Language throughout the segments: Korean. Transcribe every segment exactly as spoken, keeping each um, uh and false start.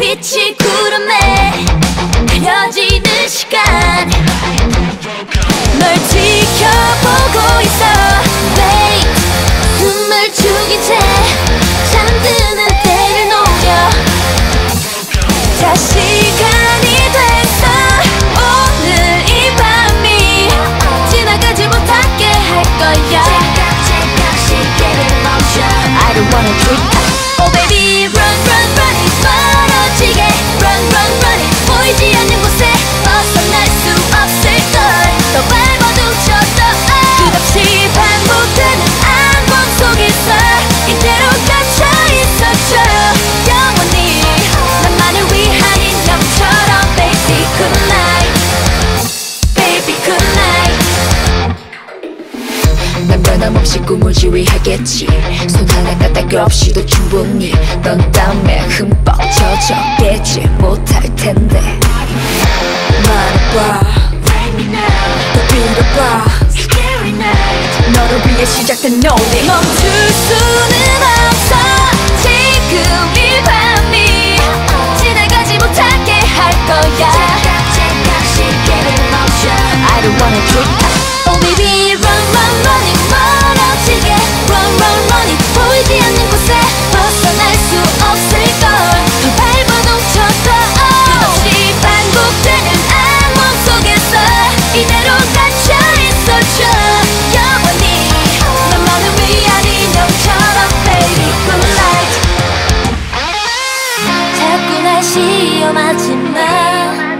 빛이 구름에 가려지는 시간 널 지켜보고 있어 Wait 숨을 죽인 채 잠드는 때를 노려 자 시간이 됐어 오늘 이 밤이 지나가지 못하게 할 거야 시계를 멈춰 I don't wanna drink Oh baby run run run it 멀어지게 Run run run it 보이지 않는 곳에 벗어날 수 없을걸 더 밟아도 쳤어 끝없이 반복되는 악몽 속에서 이대로 갇혀있었죠 영원히 나만을 위한 인형처럼 Baby good night Baby good night 난 변함없이 꿈을 지휘하겠지 손 하나 까딱 없이도 충분히 넌 땀에 흠뻑 젖어 깨지 못할 텐데 말해봐 더 빌어봐 너를 위해 시작된 노래 멈출 수는 없어 지금 이 밤이 지나가지 못하게 할 거야 I don't wanna drink Oh baby run run run it 멀어지게 Run run run it 보이지 않는 곳에 벗어날 수 없을걸 더 밟아도 쳤어 끝없이 반복되는 악몽 속에서 이대로 갇혀있었죠 영원히 너만을 위한 인형처럼 Baby good night 자꾸 날 시험하지 마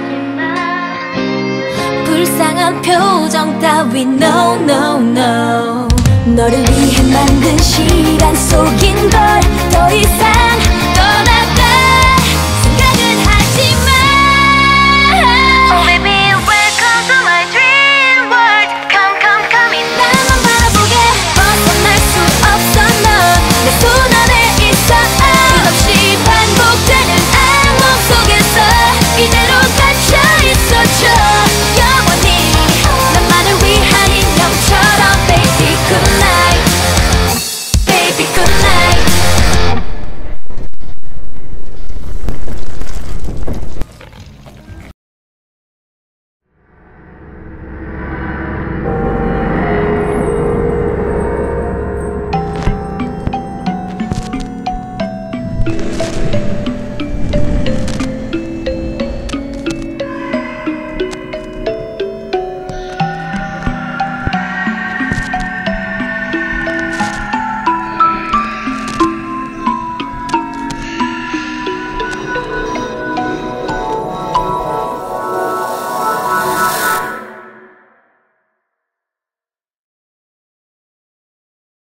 불쌍한 표정 따위 No no no 너를 위해 만든 시간 속인 걸 더 이상